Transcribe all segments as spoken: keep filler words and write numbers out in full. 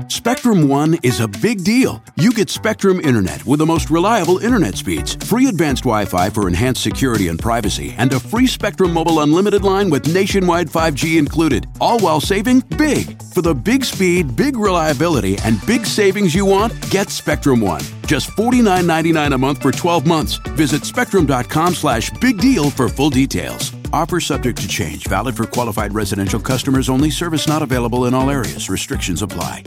Spectrum One is a big deal. You get Spectrum Internet with the most reliable internet speeds, free advanced Wi-Fi for enhanced security and privacy, and a free Spectrum Mobile Unlimited line with nationwide five G included, all while saving big. For the big speed, big reliability, and big savings you want, get Spectrum One. Just forty-nine ninety-nine a month for twelve months. Visit spectrum.com slash big deal for full details. Offer subject to change. Valid for qualified residential customers only. Service not available in all areas. Restrictions apply.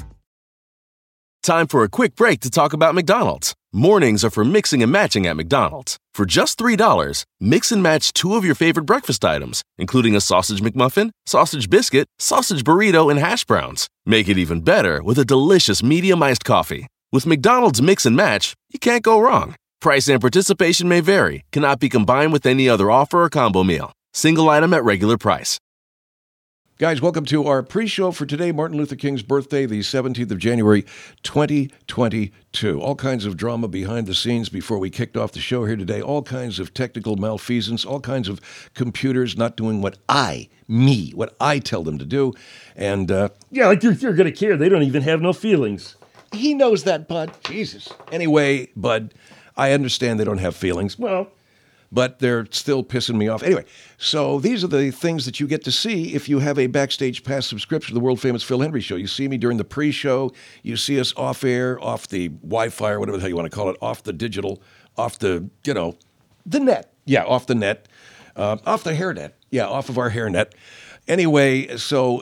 Time for a quick break to talk about McDonald's. Mornings are for mixing and matching at McDonald's. For just three dollars, mix and match two of your favorite breakfast items, including a sausage McMuffin, sausage biscuit, sausage burrito, and hash browns. Make it even better with a delicious medium iced coffee. With McDonald's Mix and Match, you can't go wrong. Price and participation may vary. Cannot be combined with any other offer or combo meal. Single item at regular price. Guys, welcome to our pre-show for today, Martin Luther King's birthday, the seventeenth of January, twenty twenty-two. All kinds of drama behind the scenes before we kicked off the show here today. All kinds of technical malfeasance, all kinds of computers not doing what I, me, what I tell them to do. And, uh... yeah, like you're, you're going to care. They don't even have no feelings. He knows that, Bud. Jesus. Anyway, Bud, I understand they don't have feelings. Well... but they're still pissing me off. Anyway, so these are the things that you get to see if you have a Backstage Pass subscription to the world-famous Phil Hendrie Show. You see me during the pre-show. You see us off-air, off the Wi-Fi, or whatever the hell you want to call it, off the digital, off the, you know, the net. Yeah, off the net. Uh, off the hairnet. Yeah, off of our hairnet. Anyway, so...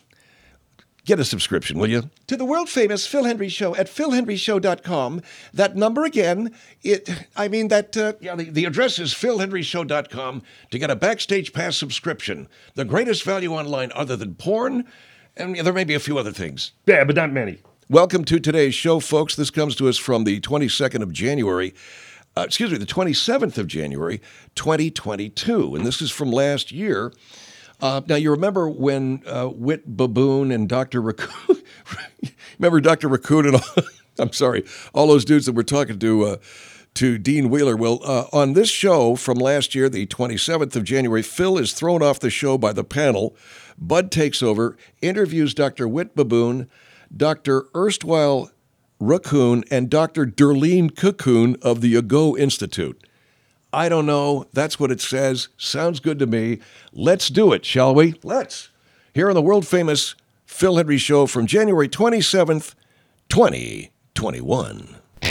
get a subscription, will you? To the world-famous Phil Hendrie Show at phil hendrie show dot com. That number again, it, I mean, that, uh, yeah, the, the address is phil hendrie show dot com to get a Backstage Pass subscription. The greatest value online other than porn, and yeah, there may be a few other things. Yeah, but not many. Welcome to today's show, folks. This comes to us from the twenty-second of January, uh, excuse me, the twenty-seventh of January, twenty twenty-two. And this is from last year. Uh, now, you remember when uh, Whit Baboon and Doctor Raccoon, remember Doctor Raccoon and all, I'm sorry, all those dudes that were talking to uh, to Dean Wheeler. Well, uh, on this show from last year, the twenty-seventh of January, Phil is thrown off the show by the panel. Bud takes over, interviews Doctor Whit Baboon, Doctor Erstwhile Raccoon, and Doctor Derlene Cocoon of the Ago Institute. I don't know. That's what it says. Sounds good to me. Let's do it, shall we? Let's. Here on the world-famous Phil Hendrie Show from January twenty-seventh, twenty twenty-one.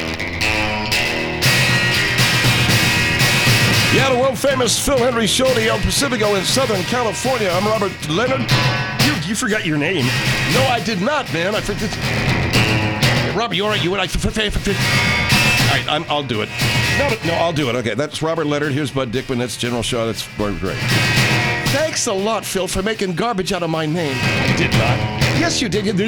Yeah, the world-famous Phil Hendrie Show, the El Pacifico in Southern California. I'm Robert Leonard. You, you forgot your name. No, I did not, man. I forgot. Hey, Robert, you all right? You and I... All right, I'm, I'll do it. No, no, I'll do it. Okay, that's Robert Leonard. Here's Bud Dickman. That's General Shaw. That's great. Thanks a lot, Phil, for making garbage out of my name. I did not. Yes, you did.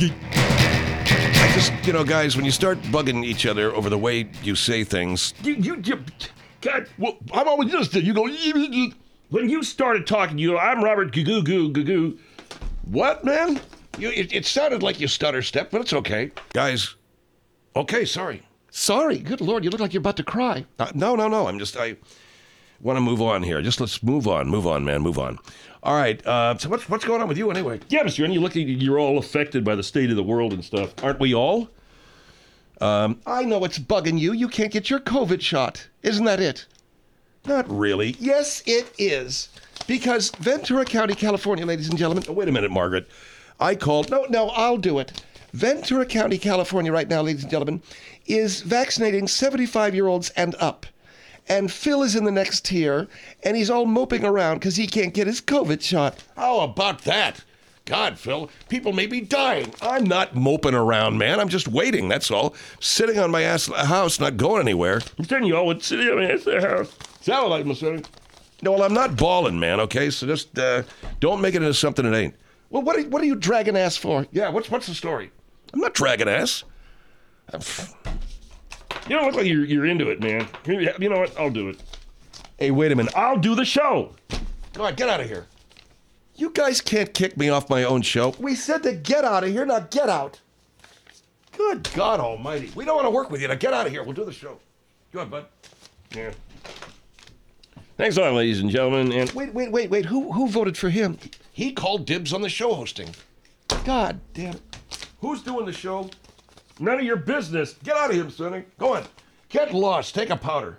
I just, you know, guys, when you start bugging each other over the way you say things. You, you, you God, well, I'm always just, you go, when you started talking, you go, I'm Robert Goo Goo Goo Goo. What, man? You, it, it sounded like you stutter step, but it's okay. Guys, okay, sorry. Sorry, good Lord, you look like you're about to cry. Uh, no, no, no, I'm just, I want to move on here. Just let's move on, move on, man, move on. All right, uh, so what's, what's going on with you anyway? Yeah, Mister Young, you look like you're all affected by the state of the world and stuff. Aren't we all? Um, I know it's bugging you. You can't get your COVID shot. Isn't that it? Not really. Yes, it is. Because Ventura County, California, ladies and gentlemen. Oh, wait a minute, Margaret. I called. No, no, I'll do it. Ventura County, California right now, ladies and gentlemen, is vaccinating seventy-five-year-olds and up. And Phil is in the next tier, and he's all moping around because he can't get his COVID shot. How about that? God, Phil, people may be dying. I'm not moping around, man. I'm just waiting, that's all. Sitting on my ass at the house, not going anywhere. I'm telling you all, it's sitting on my ass at the house. Sound like Mister No, well, I'm not balling, man, okay? So just uh, don't make it into something it ain't. Well, what are, what are you dragging ass for? Yeah, what's what's the story? I'm not dragging ass. I'm f- You don't look like you're, you're into it, man. You know what? I'll do it. Hey, wait a minute. I'll do the show. All right, get out of here. You guys can't kick me off my own show. We said to get out of here, not get out. Good God almighty. We don't want to work with you. Now get out of here. We'll do the show. Go ahead, bud. Yeah. Thanks a lot, ladies and gentlemen. And wait, wait, wait, wait. Who who voted for him? He called dibs on the show hosting. God damn it. Who's doing the show? None of your business. Get out of here, Sonny. Go on. Get lost. Take a powder.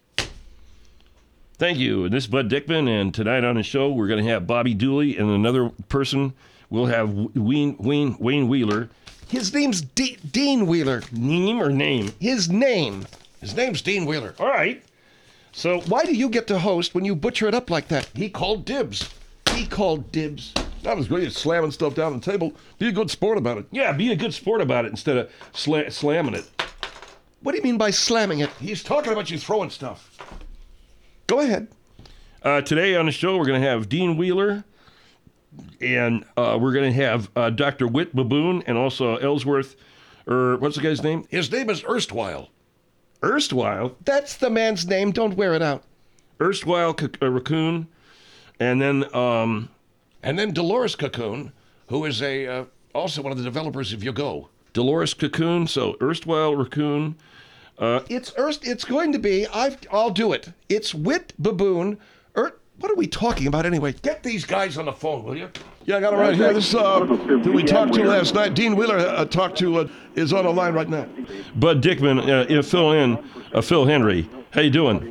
Thank you. This is Bud Dickman, and tonight on the show, we're going to have Bobby Dooley, and another person, we'll have Wayne, Wayne, Wayne Wheeler. His name's D- Dean Wheeler. Name or name? His name. His name's Dean Wheeler. All right. So why do you get to host when you butcher it up like that? He called dibs. He called dibs. Not as great as slamming stuff down on the table. Be a good sport about it. Yeah, be a good sport about it instead of sla- slamming it. What do you mean by slamming it? He's talking about you throwing stuff. Go ahead. Uh, today on the show, we're going to have Dean Wheeler, and uh, we're going to have uh, Doctor Whit Baboon, and also Ellsworth, or what's the guy's name? His name is Erstwhile. Erstwhile? That's the man's name. Don't wear it out. Erstwhile C- uh, Raccoon, and then... Um, and then Dolores Cocoon, who is a uh, also one of the developers of Yogo. Dolores Cocoon, so Erstwhile Raccoon... Uh, it's Erst. It's going to be. I've, I'll do it. It's Whit Baboon. Er, what are we talking about anyway? Get these guys on the phone, will you? Yeah, I got it right here. This uh, who we talked to last night. Dean Wheeler uh, talked to uh, is on the line right now. Bud Dickman, uh, fill in. Uh, Phil Henry, how you doing?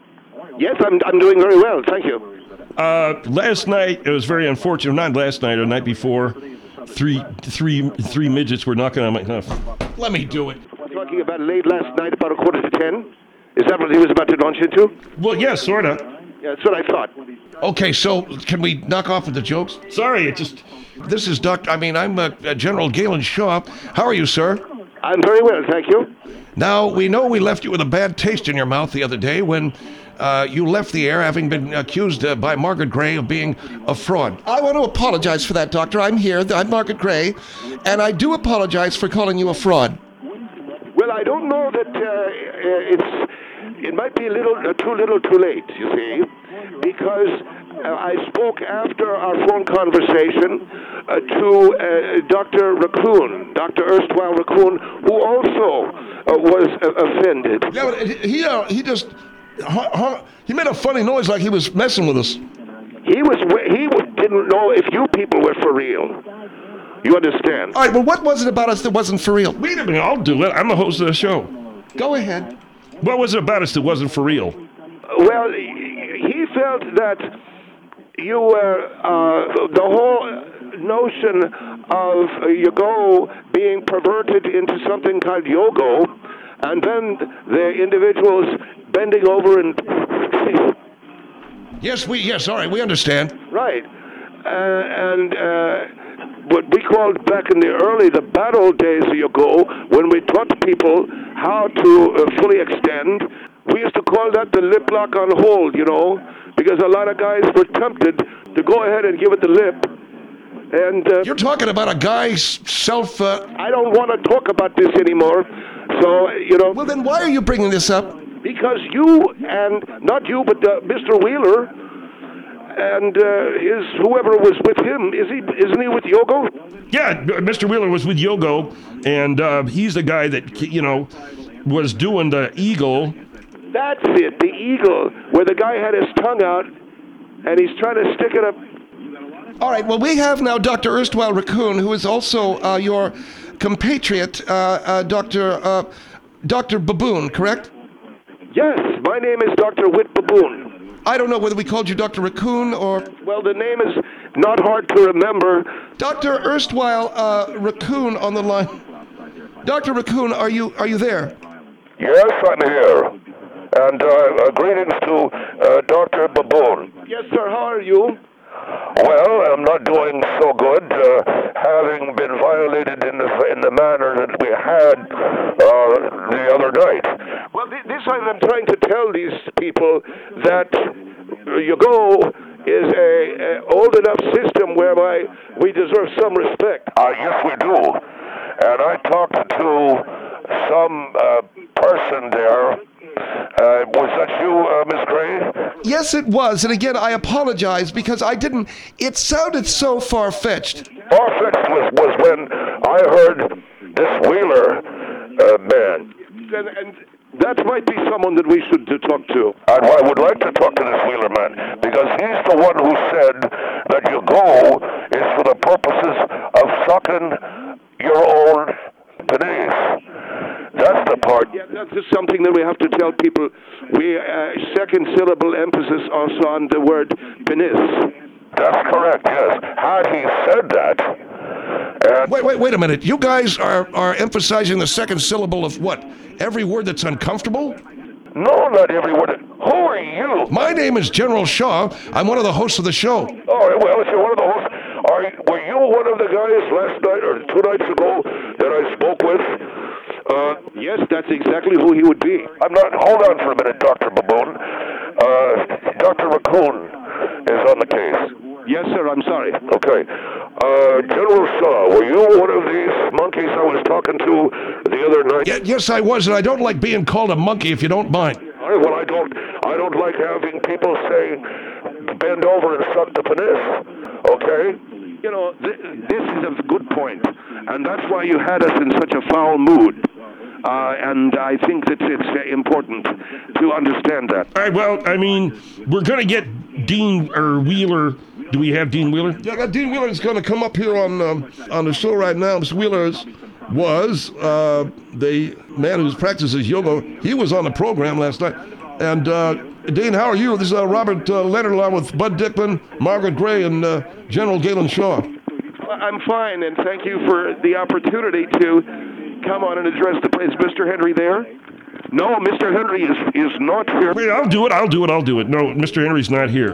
Yes, I'm. I'm doing very well. Thank you. Uh, last night it was very unfortunate. Not last night or the night before. Three, three, three midgets were knocking on my. Uh, Let me do it. Talking about late last night, about a quarter to ten. Is that what he was about to launch into? Well, yes, yeah, sort of. Yeah, that's what I thought. Okay, so can we knock off with the jokes? Sorry, it just... This is Doctor I mean, I'm uh, General Galen Shaw. How are you, sir? I'm very well, thank you. Now, we know we left you with a bad taste in your mouth the other day when uh, you left the air having been accused uh, by Margaret Gray of being a fraud. I want to apologize for that, Doctor. I'm here. I'm Margaret Gray, and I do apologize for calling you a fraud. Well, I don't know that uh, it's. It might be a little uh, too little, too late. You see, because uh, I spoke after our phone conversation uh, to uh, Doctor Raccoon, Doctor Erstwhile Raccoon, who also uh, was uh, offended. Yeah, but he uh, he just huh, huh, he made a funny noise like he was messing with us. He was. He didn't know if you people were for real. You understand? All right, well, what was it about us that wasn't for real? Wait a minute, I'll do it. I'm the host of the show. Go ahead. What was it about us that wasn't for real? Well, he felt that you were, uh, the whole notion of Yogo being perverted into something called Yogo, and then the individuals bending over and... Yes, we, yes, all right, we understand. Right. Uh, and... Uh, what we called back in the early, the bad old days ago, when we taught people how to uh, fully extend, we used to call that the lip lock on hold, you know, because a lot of guys were tempted to go ahead and give it the lip. And uh, you're talking about a guy's self... Uh... I don't want to talk about this anymore, so, you know... Well, then why are you bringing this up? Because you, and not you, but uh, Mister Wheeler... And uh, is whoever was with him, is he? Isn't he with Yogo? Yeah, Mister Wheeler was with Yogo, and uh, he's the guy that, you know, was doing the eagle. That's it, the eagle, where the guy had his tongue out, and he's trying to stick it up. All right, well, we have now Doctor Erstwhile Raccoon, who is also uh, your compatriot, uh, uh, Doctor Uh, Doctor Baboon, correct? Yes, my name is Doctor Whit Baboon. I don't know whether we called you Doctor Raccoon or... Well, the name is not hard to remember. Doctor Erstwhile uh, Raccoon on the line. Doctor Raccoon, are you are you there? Yes, I'm here. And uh, uh, greetings to uh, Doctor Baboon. Yes, sir, how are you? Well, I'm not doing so good, uh, having been violated in the in the manner that we had uh, the other night. Well, th- this time I'm trying to tell these people that Yogo is a, a old enough system whereby we deserve some respect. Uh, yes, we do. And I talked to some uh, person there. Uh, was that you, uh, Miss Gray? Yes, it was. And again, I apologize because I didn't... It sounded so far-fetched. Far-fetched was, was when I heard this Wheeler uh, man. And, and that might be someone that we should uh, talk to. I, I would like to talk to this Wheeler man because he's the one who said that your goal is for the purposes of sucking your own penis. That's the part. Yeah, that's just something that we have to tell people. We uh, second syllable emphasis also on the word penis. That's correct, yes. Had he said that... And Wait, wait, wait a minute. You guys are, are emphasizing the second syllable of what? Every word that's uncomfortable? no, not every word. Who are you? My name is General Shaw. I'm one of the hosts of the show. Oh, well, if you're one of the hosts, are, were you one of the guys last night or two nights ago that I spoke with? Uh, Yes, that's exactly who he would be. I'm not. Hold on for a minute, Doctor Baboon. Uh, Doctor Raccoon is on the case. Yes, sir, I'm sorry. Okay. Uh, General Shaw, were you one of these monkeys I was talking to the other night? Y- yes, I was, and I don't like being called a monkey, if you don't mind. All right, well, I don't. I don't like having people say, "Bend over and suck the penis." Okay. You know, th- this is a good point, and that's why you had us in such a foul mood. Uh, and I think that it's uh, important to understand that. All right, well, I mean, we're going to get Dean or Wheeler. Do we have Dean Wheeler? Yeah, I got Dean Wheeler is going to come up here on um, on the show right now. Mister Wheeler is, was uh, the man who practices yoga. He was on the program last night. And uh, Dean, how are you? This is uh, Robert uh, Leonard along with Bud Dickman, Margaret Gray, and uh, General Galen Shaw. I'm fine, and thank you for the opportunity to come on and address the... Is Mister Henry there? No, Mister Henry is, is not here. Wait, I'll do it. I'll do it. I'll do it. No, Mister Henry's not here.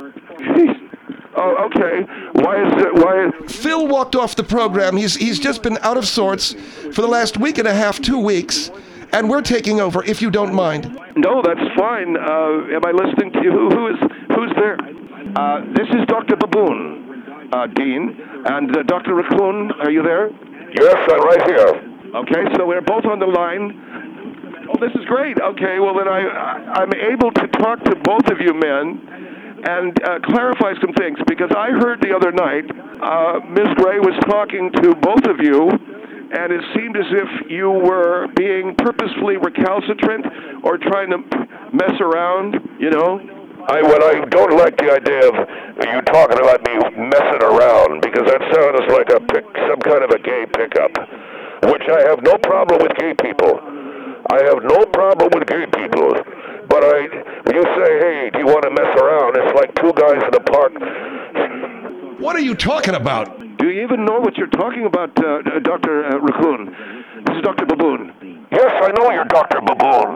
Oh, okay. Why is it? Why is... Phil walked off the program. He's he's just been out of sorts for the last week and a half, two weeks, and we're taking over, if you don't mind. No, that's fine. Uh, am I listening to you? Who, who is who's there? Uh, this is Doctor Baboon, uh, Dean, and uh, Doctor Raccoon. Are you there? Yes, I'm right here. Okay, so we're both on the line. Oh, this is great. Okay, well then I I'm able to talk to both of you men and uh, clarify some things, because I heard the other night uh, Miz Gray was talking to both of you, and it seemed as if you were being purposefully recalcitrant or trying to mess around, you know? I well, I don't like the idea of you talking about me messing around, because that sounds like a pick, some kind of a gay pickup, which I have no problem with gay people. I have no problem with gay people. But I, when you say, hey, do you want to mess around? It's like two guys in a park. What are you talking about? Do you even know what you're talking about, uh, Doctor Uh, Raccoon? This is Doctor Baboon. Yes, I know you're Doctor Baboon.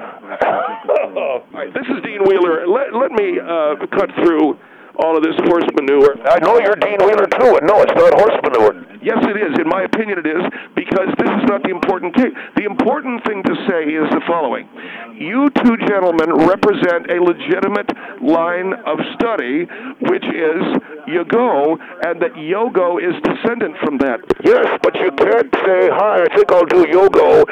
All right, this is Dean Wheeler. Let, let me uh, cut through all of this horse manure. I know you're Dean Wheeler too, and no, it's not horse manure. Yes, it is. In my opinion, it is, because this is not the important case. The important thing to say is the following. You two gentlemen represent a legitimate line of study, which is Yogo, and that Yogo is descendant from that. Yes, but you can't say, hi, I think I'll do Yogo,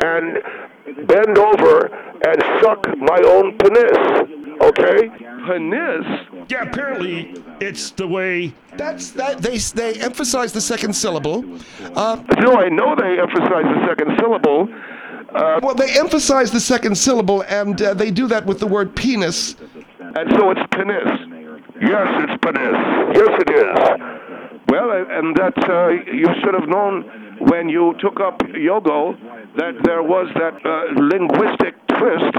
and bend over and suck my own penis. Okay? Penis? Yeah, apparently it's the way. That's that. They they emphasize the second syllable. Uh, No, I know they emphasize the second syllable. Uh, well, they emphasize the second syllable, and uh, they do that with the word penis. and so it's penis. Yes, it's penis. Yes, it is. Well, and that uh, you should have known when you took up Yogo that there was that uh, linguistic twist.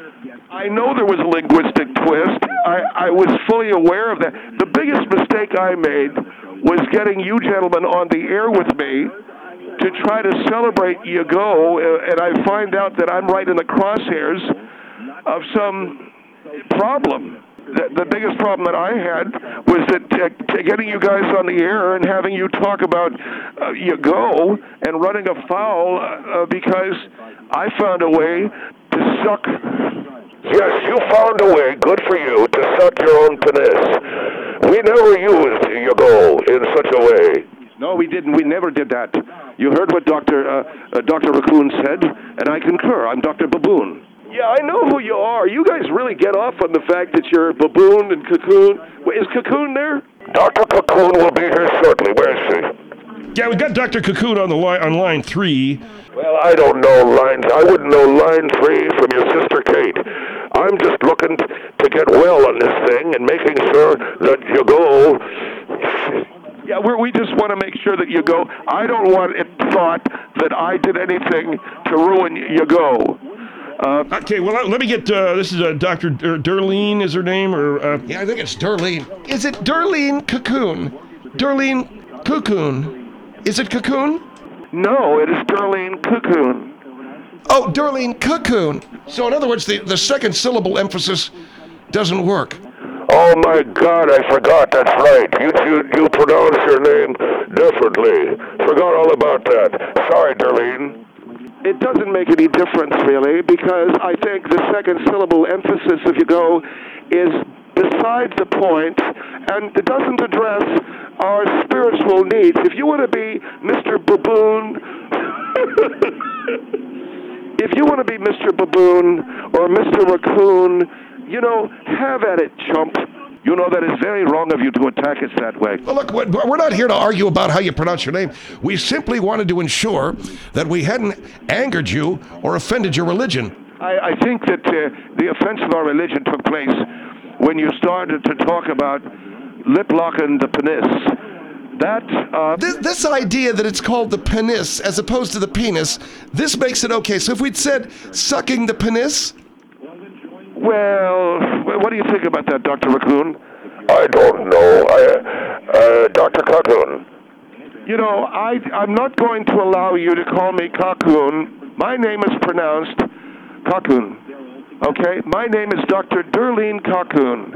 I know there was a linguistic twist. I, I was fully aware of that. The biggest mistake I made was getting you gentlemen on the air with me to try to celebrate Yogo, uh, and I find out that I'm right in the crosshairs of some problem. The, the biggest problem that I had was that uh, getting you guys on the air and having you talk about uh, Yogo and running afoul uh, because I found a way to suck. Yes, you found a way, good for you, to suck your own penis. We never used Yogo in such a way. No, we didn't. We never did that. You heard what Doctor Uh, uh, Doctor Raccoon said, and I concur. I'm Doctor Baboon. Yeah, I know who you are. You guys really get off on the fact that you're Baboon and Cocoon. Wait, is Cocoon there? Doctor Cocoon will be here shortly. Where is she? Yeah, we got Doctor Cocoon on the line on line three. Well, I don't know lines. I wouldn't know line three from your sister Kate. I'm just looking to get well on this thing and making sure that you go. Yeah, we're, we just want to make sure that you go. I don't want it thought that I did anything to ruin you go. Uh, Okay, well, let me get, uh, this is uh, Doctor Dur- Durleen is her name, or, uh, Yeah, I think it's Durleen. Is it Durleen Cocoon? Durleen Cocoon. Is it Cocoon? no, it is Darlene Cocoon. Oh, Durleen Cocoon. So in other words, the, the second syllable emphasis doesn't work. Oh my God, I forgot. That's right. You you, you pronounce your name differently. Forgot all about that. Sorry, Darlene. It doesn't make any difference, really, because I think the second syllable emphasis, if you go, is beside the point, and it doesn't address our spiritual needs. If you want to be Mister Baboon, if you want to be Mister Baboon or Mister Raccoon, you know, have at it, chump. You know, that is very wrong of you to attack us that way. Well, look, we're we're not here to argue about how you pronounce your name. We simply wanted to ensure that we hadn't angered you or offended your religion. I, I think that uh, the offense of our religion took place when you started to talk about lip locking the penis. That, uh... This, this idea that it's called the penis as opposed to the penis, this makes it okay. So if we'd said sucking the penis... Well, what do you think about that, Doctor Raccoon? I don't know. I, uh, Doctor Cocoon. You know, I, I'm not going to allow you to call me Cocoon. My name is pronounced Cocoon. Okay? My name is Doctor Durleen Cocoon.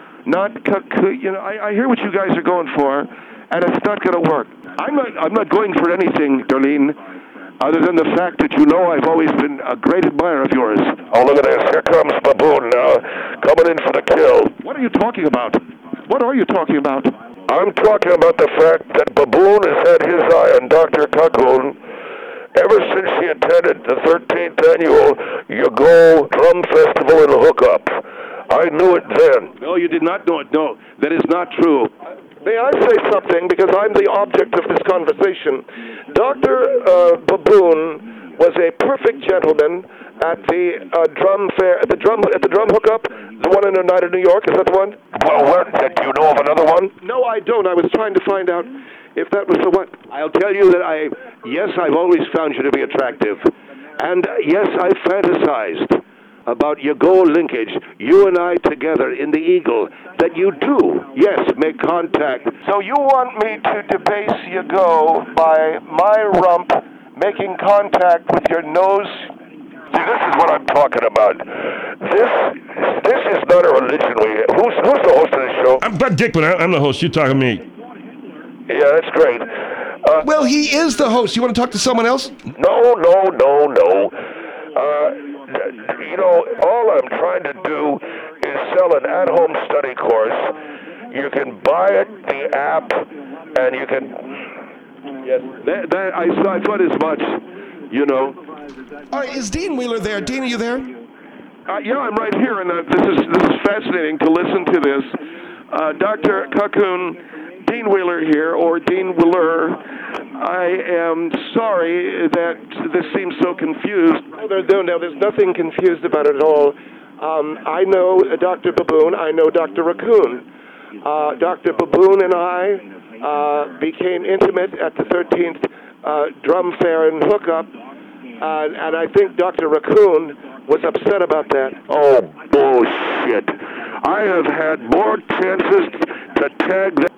Not Cocoon. You know, I, I hear what you guys are going for, and it's not going to work. I'm not, I'm not going for anything, Darlene, other than the fact that you know I've always been a great admirer of yours. Oh, look at this. Here comes Baboon now, coming in for the kill. What are you talking about? What are you talking about? I'm talking about the fact that Baboon has had his eye on Doctor Cocoon ever since he attended the thirteenth annual Yago Drum Festival in Hookup. I knew it then. No, you did not know it. No, that is not true. May I say something, because I'm the object of this conversation? Doctor Uh, Baboon was a perfect gentleman at the uh, drum fair, at the drum at the drum hookup, the one in Oneida, New York. Is that the one? Well, what? Do you know of another one? No, I don't. I was trying to find out if that was the one. I'll tell you that I, yes, I've always found you to be attractive, and uh, yes, I fantasized about your goal linkage, you and I together in the Eagle, that you do, yes, make contact. So you want me to debase your go by my rump making contact with your nose? See, this is what I'm talking about. This this is not a religion. We who's who's the host of this show? I'm Bud Dickman. I- I'm the host. You're talking to me. Yeah, that's great. Uh, Well, he is the host. You want to talk to someone else? no, no, no, no. Uh, you know, all I'm trying to do is sell an at-home study course. You can buy it, the app, and you can. Yes, that, that, I, I thought as much, you know. All right, is Dean Wheeler there? Dean, are you there? Uh, yeah, I'm right here, and uh, this is this is fascinating to listen to this. Uh, Doctor Cocoon, Dean Wheeler here, or Dean Wheeler. I am sorry that this seems so confused. No, there, no, no, there's nothing confused about it at all. Um, I know uh, Doctor Baboon. I know Doctor Raccoon. Uh, Doctor Baboon and I uh, became intimate at the thirteenth uh, Drum Fair and Hookup, uh, and I think Doctor Raccoon was upset about that. Oh, bullshit. I have had more chances to tag that.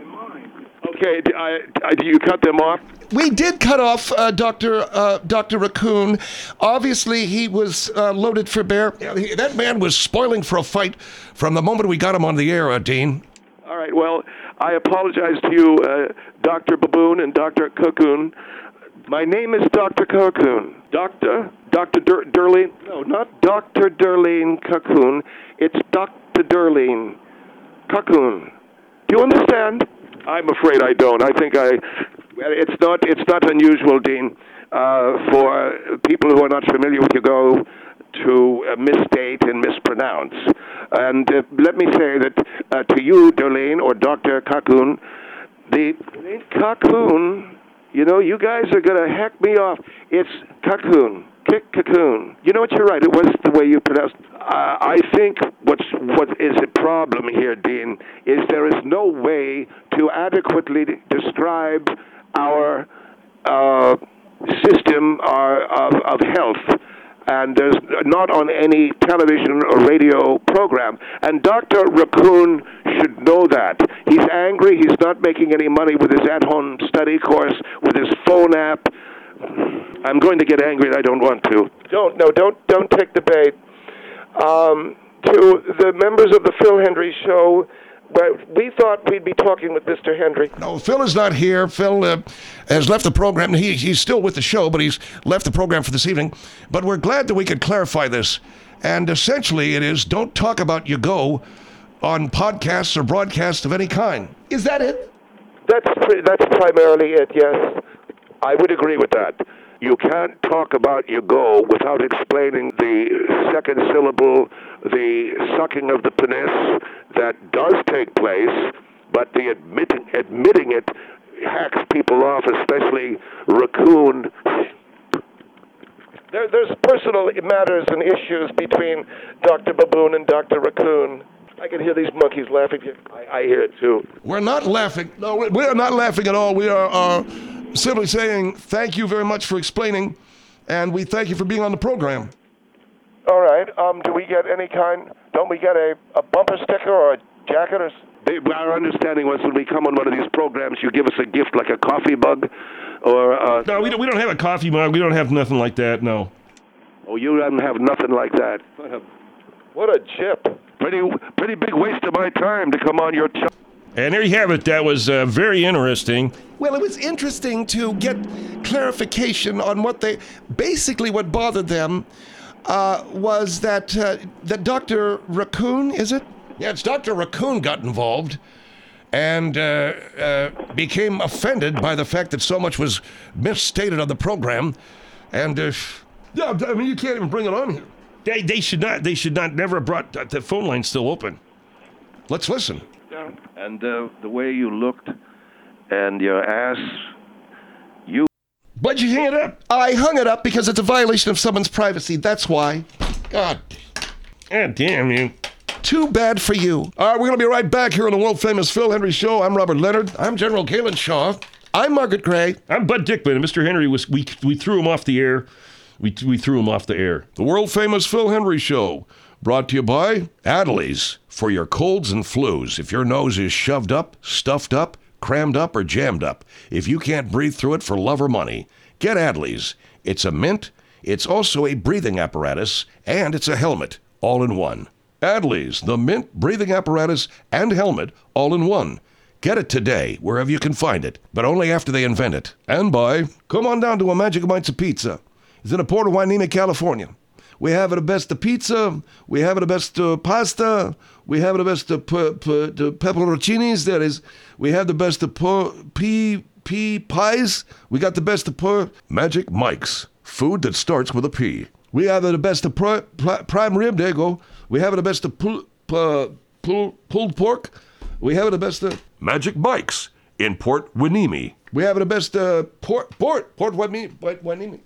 Okay, d- I, I, do you cut them off? We did cut off uh, Doctor Uh, Doctor Raccoon. Obviously, he was uh, loaded for bear. Yeah, he- that man was spoiling for a fight from the moment we got him on the air, uh, Dean. All right, well, I apologize to you, uh, Doctor Baboon and Doctor Cocoon. My name is Doctor Cocoon. Doctor? Doctor Dur- Durleen? No, not Doctor Durleen Cocoon. It's Doctor Durleen Cocoon. Do you understand? I'm afraid I don't. I think I... Well, it's not, it's not unusual, Dean, uh, for people who are not familiar with Yago to uh, misstate and mispronounce. And uh, let me say that uh, to you, Darlene, or Doctor Cocoon, the Cocoon, you know, you guys are going to heck me off. It's Cocoon. Kick Cocoon. You know what? You're right. It was the way you pronounced. Uh, I think what's what is a problem here, Dean, is there is no way to adequately describe our uh, system uh, of, of health. And there's not on any television or radio program. And Doctor Raccoon should know that. He's angry. He's not making any money with his at-home study course, with his phone app. I'm going to get angry, and I don't want to. Don't, no, don't, don't take the bait. Um, to the members of the Phil Hendrie Show, but we thought we'd be talking with Mister Hendrie. No, Phil is not here. Phil uh, has left the program. He, he's still with the show, but he's left the program for this evening. But we're glad that we could clarify this. And essentially it is, don't talk about your go on podcasts or broadcasts of any kind. Is that it? That's pri- that's primarily it, yes. I would agree with that. You can't talk about your go without explaining the second syllable, the sucking of the penis that does take place, but the admitting, admitting it hacks people off, especially Raccoon. There, there's personal matters and issues between Doctor Baboon and Doctor Raccoon. I can hear these monkeys laughing. I, I hear it too. We're not laughing. No, we are not laughing at all. We are uh, simply saying thank you very much for explaining, and we thank you for being on the program. All right. Um, do we get any kind? Don't we get a, a bumper sticker or a jacket or? They, our understanding was when we come on one of these programs, you give us a gift like a coffee mug, or. Uh, no, we don't. We don't have a coffee mug. We don't have nothing like that. No. Oh, you don't have nothing like that. What a, what a chip. Pretty, pretty big waste of my time to come on your. Ch- and there you have it. That was uh, very interesting. Well, it was interesting to get clarification on what they, basically what bothered them. Uh, was that uh, that Doctor Raccoon, is it? Yeah, it's Doctor Raccoon got involved and uh, uh, became offended by the fact that so much was misstated on the program. And, uh, yeah, I mean, you can't even bring it on here. They they should not, they should not never have brought, uh, the phone line still open. Let's listen. Yeah. And uh, the way you looked and your ass, you... Why'd you hang it up? I hung it up because it's a violation of someone's privacy. That's why. God. God damn you. Too bad for you. All right, we're going to be right back here on the world-famous Phil Hendrie Show. I'm Robert Leonard. I'm General Galen Shaw. I'm Margaret Gray. I'm Bud Dickman. And Mister Hendrie, was we we threw him off the air. We we threw him off the air. The world-famous Phil Hendrie Show, brought to you by Adley's. For your colds and flus, if your nose is shoved up, stuffed up, crammed up, or jammed up, if you can't breathe through it for love or money, get Adley's. It's a mint, it's also a breathing apparatus, and it's a helmet, all in one. Adley's, the mint, breathing apparatus, and helmet, all in one. Get it today, wherever you can find it, but only after they invent it. And by, come on down to a Magic Bites of Pizza. It's in Port Hueneme, California. We have the best of pizza, we have the best of pasta, we have the best of pe- pe- the pepperoncinis, that is, we have the best of pe- pea, pea pies, we got the best of pe- Magic Mike's, food that starts with a P. We have the best of pri- pri- prime rib, there you go. We have the best of pull, uh, pull, pulled pork, we have the best of Magic Mike's in Port Hueneme. We have the best uh, port, port, Port Hueneme, Hueneme.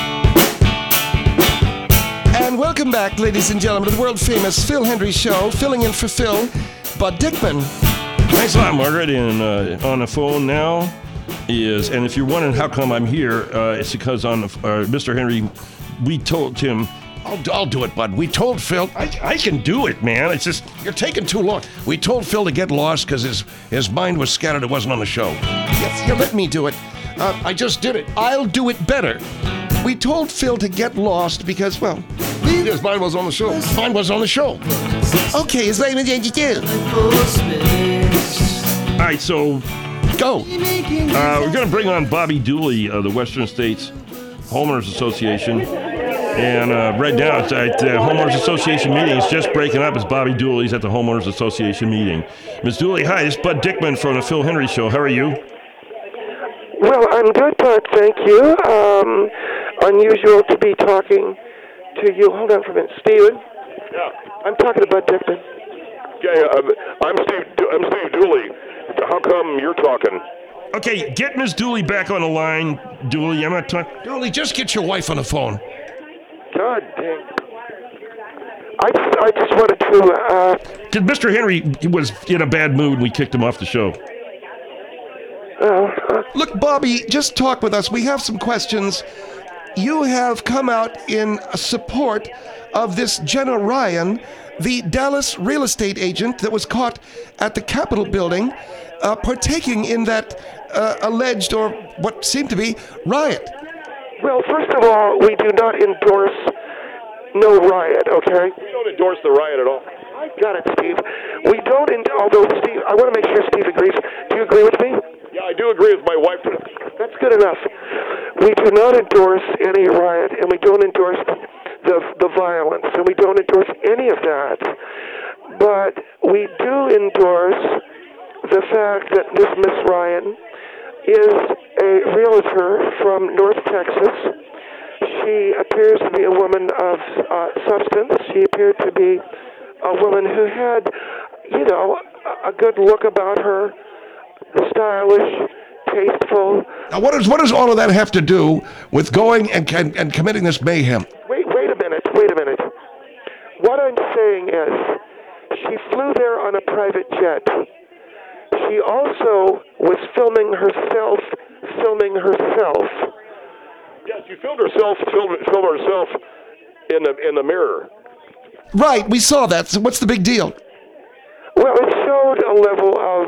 And welcome back, ladies and gentlemen, to the world-famous Phil Hendrie Show, filling in for Phil, Bud Dickman. Thanks a lot, Margaret. And uh, on the phone now is, and if you're wondering how come I'm here, uh, it's because on the, uh, Mister Hendrie, we told him. I'll, I'll do it, Bud. We told Phil. I, I can do it, man. It's just, you're taking too long. We told Phil to get lost because his, his mind was scattered. It wasn't on the show. Yes, you let me do it. Uh, I just did it. I'll do it better. We told Phil to get lost because, well, his mind was on the show. His mind was on the show. Okay, his name is Yankee Kid. All right, so go. Uh, we're going to bring on Bobby Dooley of the Western States Homeowners Association. And uh, right now, it's at the Homeowners Association meeting. It's just breaking up. It's Bobby Dooley's at the Homeowners Association meeting. Miz Dooley, hi. This is Bud Dickman from the Phil Hendrie Show. How are you? Well, I'm good, Bud. Thank you. Um, unusual to be talking to you. Hold on for a minute. Steven? Yeah. I'm talking to Bud Dickman. Yeah, um, I'm Steve. I'm Steve Dooley. How come you're talking? Okay, get Miz Dooley back on the line. Dooley, I'm not talking. Dooley, just get your wife on the phone. God dang. I just, I just wanted to. Uh, Did Mister Henry was in a bad mood and we kicked him off the show? uh, uh, Look, Bobby, just talk with us. We have some questions. You have come out in support of this Jenna Ryan, the Dallas real estate agent that was caught at the Capitol building, uh, partaking in that uh, alleged or what seemed to be riot. well, first of all, we do not endorse no riot. Okay. We don't endorse the riot at all. I got it, Steve. We don't. End- although Steve, I want to make sure Steve agrees. Do you agree with me? Yeah, I do agree with my wife. That's good enough. We do not endorse any riot, and we don't endorse the the violence, and we don't endorse any of that. But we do endorse the fact that this Miss Ryan is a realtor from North Texas. She appears to be a woman of uh, substance. She appeared to be a woman who had, you know, a good look about her, stylish, tasteful. Now, what, is, what does all of that have to do with going and, and, and committing this mayhem? Wait, wait a minute, wait a minute. What I'm saying is, she flew there on a private jet. She also was filming herself, filming herself. Yeah, she filmed herself, filmed, filmed herself in the in the mirror. Right, we saw that. So what's the big deal? Well, it showed a level of,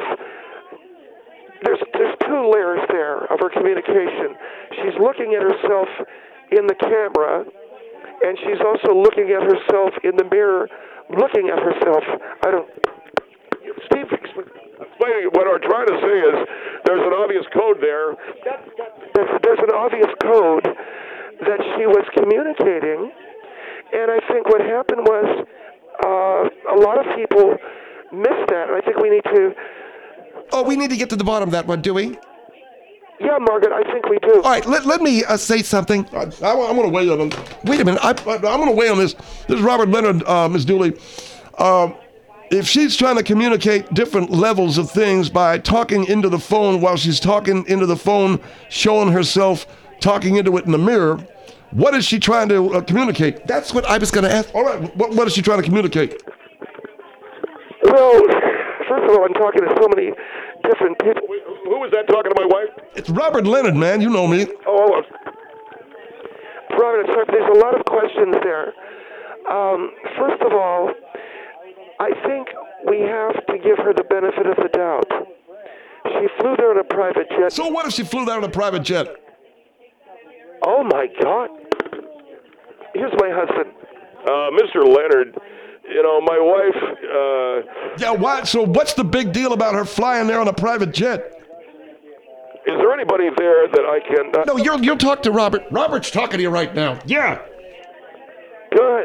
there's, there's two layers there of her communication. She's looking at herself in the camera, and she's also looking at herself in the mirror, looking at herself. I don't, Steve, explain. Explaining what I'm trying to say is there's an obvious code there. There's, there's an obvious code that she was communicating, and I think what happened was uh, a lot of people missed that, and I think we need to... Oh, we need to get to the bottom of that one, do we? Yeah, Margaret, I think we do. All right, let, let me uh, say something. I, I, I'm going to weigh on. Wait a minute. I, I, I'm going to weigh on this. This is Robert Leonard, uh, Miz Dooley. Um, if she's trying to communicate different levels of things by talking into the phone while she's talking into the phone, showing herself, talking into it in the mirror, what is she trying to uh, communicate? that's what I was going to ask. All right, what, what is she trying to communicate? Well, first of all, I'm talking to so many different people. Wait, who was that talking to my wife? It's Robert Leonard, man. You know me. Oh, uh, Robert, there's a lot of questions there. Um, first of all, I think we have to give her the benefit of the doubt. She flew there on a private jet. So what if she flew there on a private jet? Oh, my God. Here's my husband. Uh, Mister Leonard, you know, my wife, uh, Yeah, why? So what's the big deal about her flying there on a private jet? is there anybody there that I can... Uh, No, you'll, you'll talk to Robert. Robert's talking to you right now. Yeah. Good.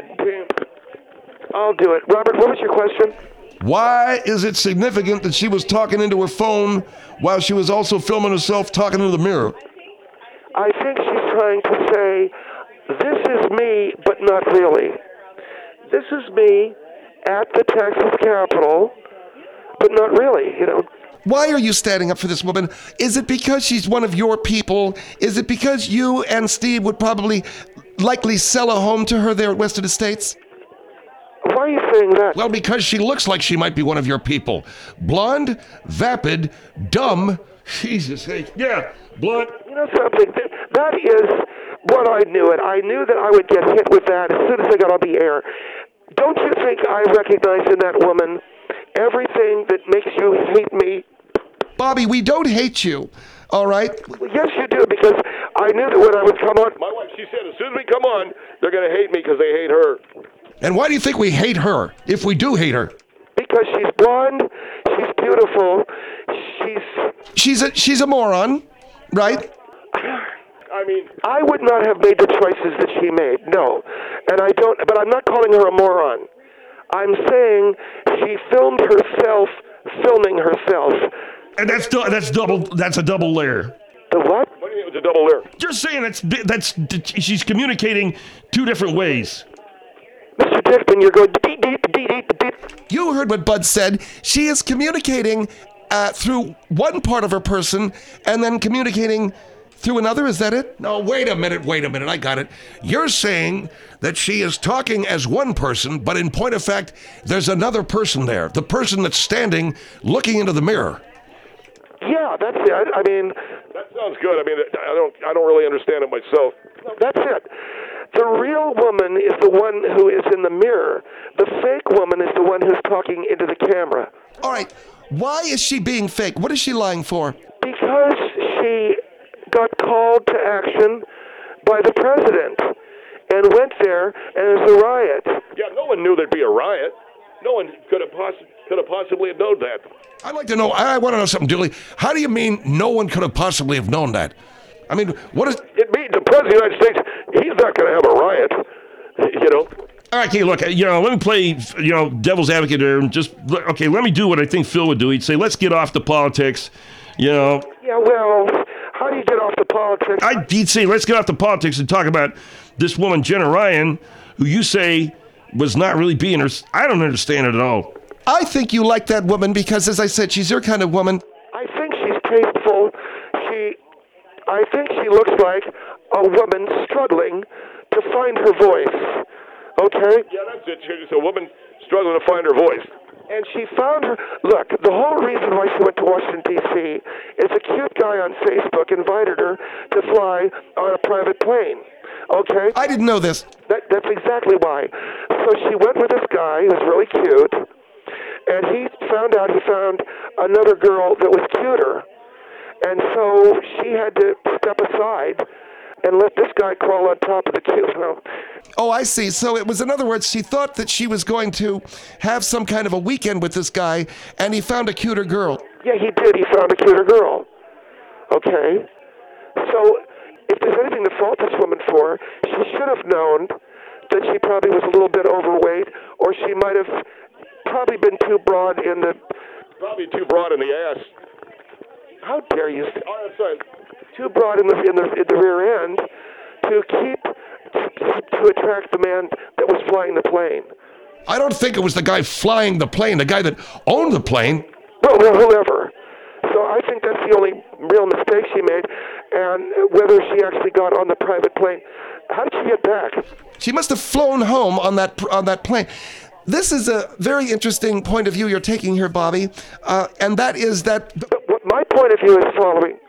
I'll do it. Robert, what was your question? Why is it significant that she was talking into her phone while she was also filming herself talking into the mirror? I think she's trying to say, this is me, but not really. This is me at the Texas Capitol, but not really, you know. Why are you standing up for this woman? Is it because she's one of your people? Is it because you and Steve would probably likely sell a home to her there at Western Estates? Why are you saying that? Well, because she looks like she might be one of your people. Blonde, vapid, dumb. Jesus, hey. Yeah. Blood. You know something? Th- That is what I knew it. I knew that I would get hit with that as soon as I got on the air. Don't you think I recognize in that woman everything that makes you hate me? Bobby, we don't hate you, all right? Well, yes, you do, because I knew that when I would come on... my wife, she said, as soon as we come on, they're going to hate me because they hate her. And why do you think we hate her, if we do hate her? Because she's blonde, she's beautiful, she's... She's a, she's a moron, right? I mean, I would not have made the choices that she made, no. And I don't, but I'm not calling her a moron. I'm saying she filmed herself filming herself. And that's du- that's double. That's a double layer. The what? what do you mean it was a double layer? You're saying that's that's she's communicating two different ways. Mister Dickman, you're going deep, deep, deep, deep, deep. You heard what Bud said. She is communicating uh, through one part of her person and then communicating through another, is that it? No, wait a minute, wait a minute, I got it. You're saying that she is talking as one person, but in point of fact, there's another person there. The person that's standing looking into the mirror. Yeah, that's it. I mean, That sounds good. I mean, I don't, I don't really understand it myself. that's it. The real woman is the one who is in the mirror. The fake woman is the one who's talking into the camera. All right. Why is she being fake? What is she lying for? Because she got called to action by the president and went there, and there's a riot. Yeah, no one knew there'd be a riot. No one could have possi- could have possibly have known that. I'd like to know, I want to know something, Dooley. How do you mean no one could have possibly have known that? I mean, what is... It means the president of the United States, he's not going to have a riot, you know. All right, okay, look, you know, let me play, you know, devil's advocate there and just, okay, let me do what I think Phil would do. He'd say, let's get off the politics, you know. Yeah, well, how do you get off the politics? I, he'd say, let's get off the politics and talk about this woman, Jenna Ryan, who you say was not really being her. I don't understand it at all. I think you like that woman because, as I said, she's your kind of woman. I think she's tasteful. She, I think she looks like a woman struggling to find her voice. Okay? Yeah, that's it. She's a woman struggling to find her voice. And she found her. Look, the whole reason why she went to Washington, D C is a cute guy on Facebook invited her to fly on a private plane. Okay? I didn't know this. That, that's exactly why. So she went with this guy who was really cute, and he found out he found another girl that was cuter. And so she had to step aside and let this guy crawl on top of the cute. Well, Oh, I see. So it was, in other words, she thought that she was going to have some kind of a weekend with this guy, and he found a cuter girl. yeah, he did. He found a cuter girl. Okay? So if there's anything to fault this woman for, she should have known that she probably was a little bit overweight, or she might have probably been too broad in the... Probably too broad in the ass. How dare you? Oh, I'm sorry. Too broad in the in the, in the rear end to keep to, to attract the man that was flying the plane. I don't think it was the guy flying the plane, the guy that owned the plane. Well, well, whoever. So I think that's the only real mistake she made, and whether she actually got on the private plane. How did she get back? She must have flown home on that on that plane. This is a very interesting point of view you're taking here, Bobby, uh, and that is that... But what my point of view is the following.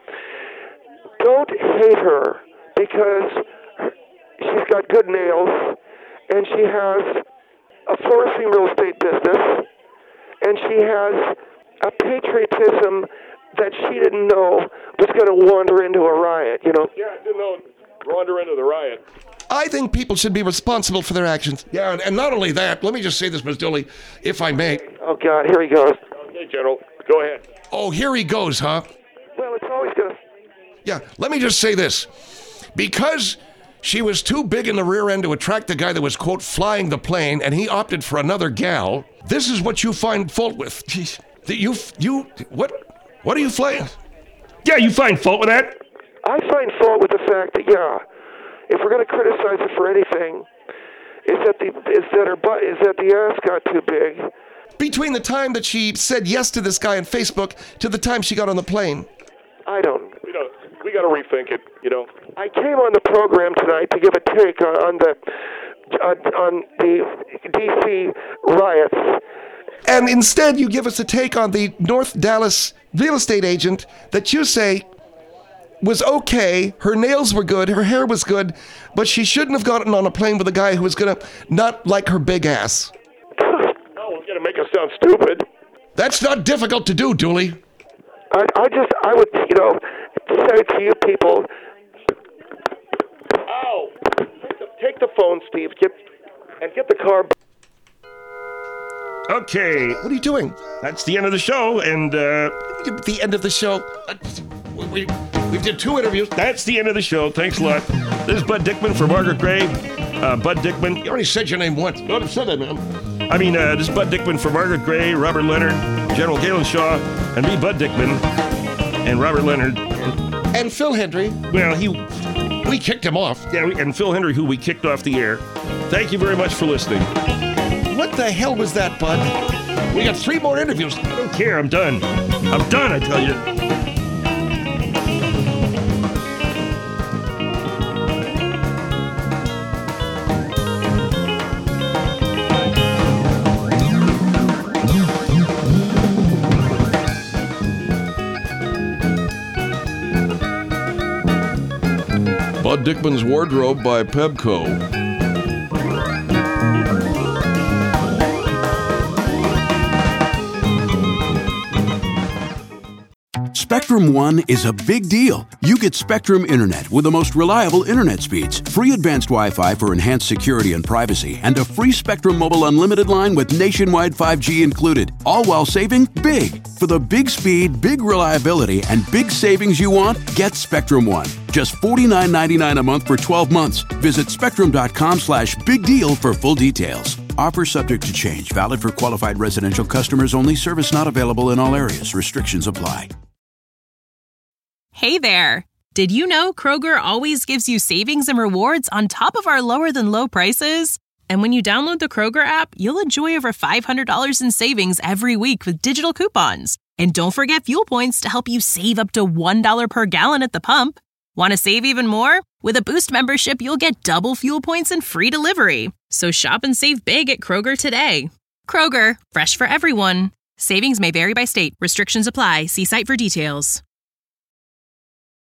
Don't hate her because she's got good nails and she has a flourishing real estate business and she has a patriotism that she didn't know was going to wander into a riot, you know? Yeah, I didn't know. Wander into the riot. I think people should be responsible for their actions. Yeah, and, and not only that, let me just say this, Miz Dooley, if I may. Oh, God, here he goes. Okay, General, go ahead. Oh, here he goes, huh? Well, it's always going to... Yeah, let me just say this. Because she was too big in the rear end to attract the guy that was, quote, flying the plane, and he opted for another gal, this is what you find fault with. That you, you, what, what are you flying? Yeah, you find fault with that? I find fault with the fact that, yeah, if we're going to criticize her for anything, is that the is that her butt is that the ass got too big. Between the time that she said yes to this guy on Facebook to the time she got on the plane. I don't. You know, we got to rethink it, you know. I came on the program tonight to give a take on, on the uh, on the D C riots. And instead you give us a take on the North Dallas real estate agent that you say was okay, her nails were good, her hair was good, but she shouldn't have gotten on a plane with a guy who was gonna not like her big ass. No, we're going to make us sound stupid. That's not difficult to do, Dooley. I, I just, I would, you know, say to you people, ow, take the, take the phone, Steve, get, and get the car. Okay, What are you doing? that's the end of the show, and uh, The end of the show. Uh, We, we did two interviews. that's the end of the show. Thanks a lot. This is Bud Dickman for Margaret Gray. Uh, Bud Dickman. You already said your name once. No, I've said that, man. I mean, uh, this is Bud Dickman for Margaret Gray, Robert Leonard, General Galen Shaw, and me, Bud Dickman, and Robert Leonard. And Phil Hendry. Well, he, We kicked him off. yeah, we, and Phil Hendry, who we kicked off the air. Thank you very much for listening. What the hell was that, Bud? We got three more interviews. I don't care. I'm done. I'm done, I tell you. Dickman's Wardrobe by Pebco. Spectrum One is a big deal. You get Spectrum Internet with the most reliable internet speeds, free advanced Wi-Fi for enhanced security and privacy, and a free Spectrum Mobile Unlimited line with nationwide five G included, all while saving big. For the big speed, big reliability, and big savings you want, get Spectrum One. Just forty-nine ninety-nine a month for twelve months. Visit spectrum.com slash big deal for full details. Offer subject to change. Valid for qualified residential customers only. Service not available in all areas. Restrictions apply. Hey there! Did you know Kroger always gives you savings and rewards on top of our lower-than-low prices? And when you download the Kroger app, you'll enjoy over five hundred dollars in savings every week with digital coupons. And don't forget fuel points to help you save up to one dollar per gallon at the pump. Want to save even more? With a Boost membership, you'll get double fuel points and free delivery. So shop and save big at Kroger today. Kroger, fresh for everyone. Savings may vary by state. Restrictions apply. See site for details.